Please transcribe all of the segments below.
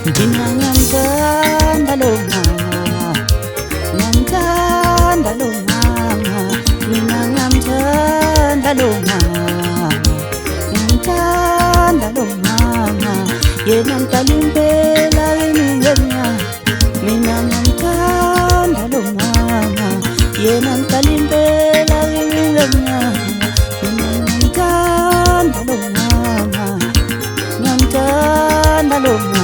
Mina ngamthanda lo mama, ngamthanda lo mama. Mina ngamthanda lo mama, ngamthanda lo mama. Yena mdala impela emingenya. Mina ngamthanda lo mama, yena mdala impela emingenya. Mina ngamthanda lo mama, ngamthanda lo mama.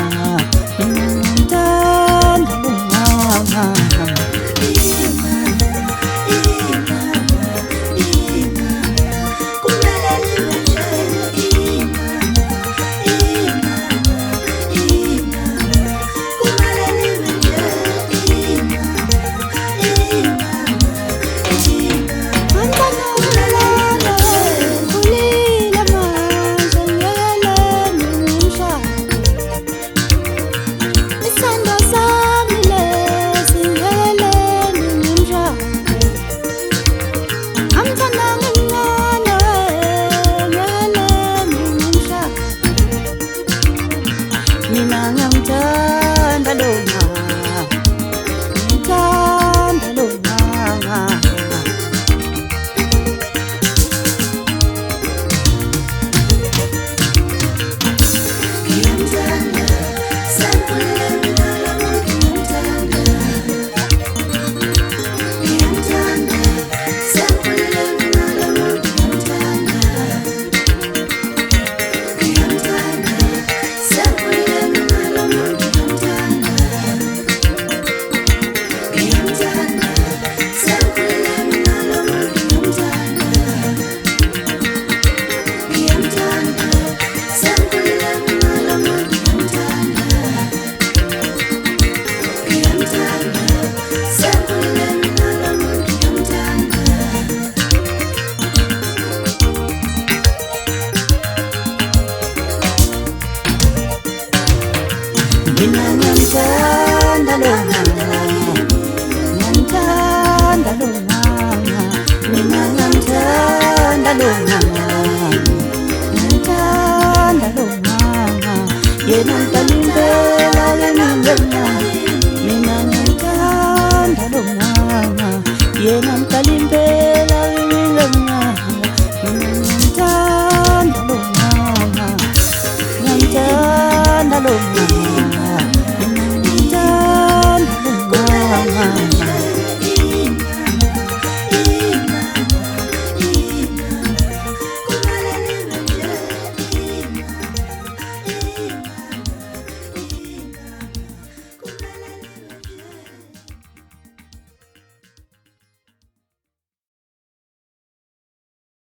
Mina ngamthanda lo mama, ngithanda lo mama. Ngiyamthanda, sakhula mina lamuntu ngiyamthanda. Ngiyamthanda, sakhula mina lamuntu ngiyamthanda. Ngiyamthanda, sakhula Mina ngamthanda lo mama, ngamthanda lo mama. Mina ngamthanda lo mama, ngamthanda lo mama. Yena